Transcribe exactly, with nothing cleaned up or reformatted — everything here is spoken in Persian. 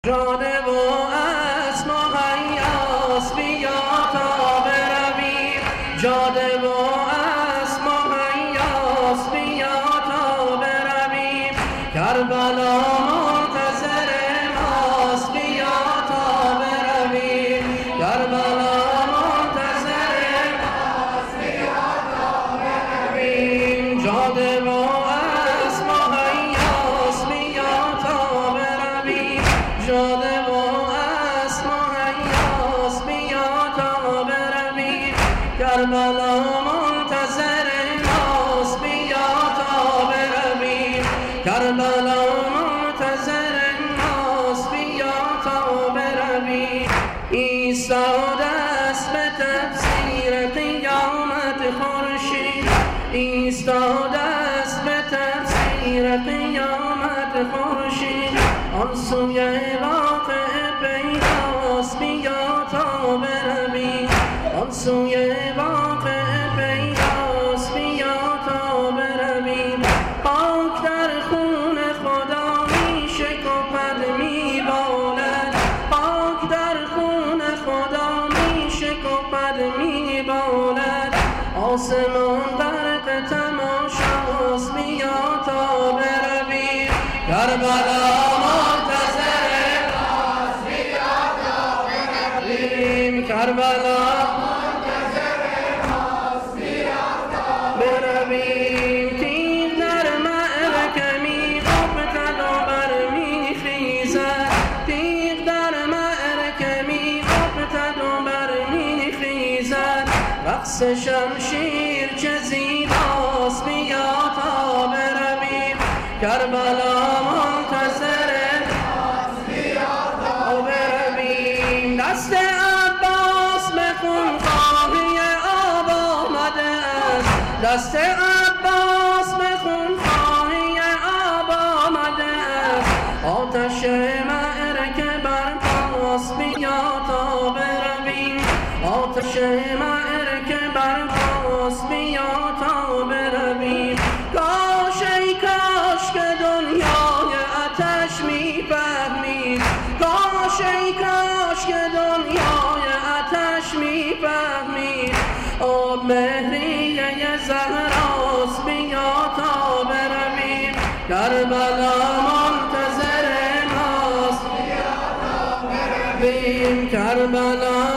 جانب و اسم و حیاس بیا تا برویم جانب و اسم و حیاس بیا تا برویم کربلا منتظر ماست بیا تا برویم کربلا منتظر ماست بیا تا برویم جانب و اسم و حیاس بیا تا برویم جانب و اسم و حیاس بیا تا برویم کربلا منتظر ماست بیا تا برویم کربلا منتظر ماست بیا تا برویم ایستاده است به تفسیر قیامت خورشید ایستاده است به تفسیر قیامت خورشید آن سوی واقع پیداست بیا تا برویم آن سوی واقع پیداست بیا تا برویم پاک در خون خدا می شکفد می بالد پاک در خون خدا می شکفد می بالد آسمان غرق تماشاست بیا تا برویم کربلا کربلا منتظر ماست بیا تا برویم تیغ در معرکه می افتد و بر می خیزد تیغ در معرکه می افتد و بر می خیزد رقص شمشیر چه زیباست بیا تا برویم کربلا منتظر ماست بیا تا برویم دست خونخواهی آب آمده است دست عباس به خونخواهی آب آمده است آتش معرکه برپاست بیا تا برویم آتش معرکه برپاست بیا تا برویم کاش ای کاش که دنیای آتش میفهمید کاش ای کاش که دنیای آتش میفهمید آب مهریه زهراست بیا تا برویم کربلا منتظر ماست بیا تا برویم کربلا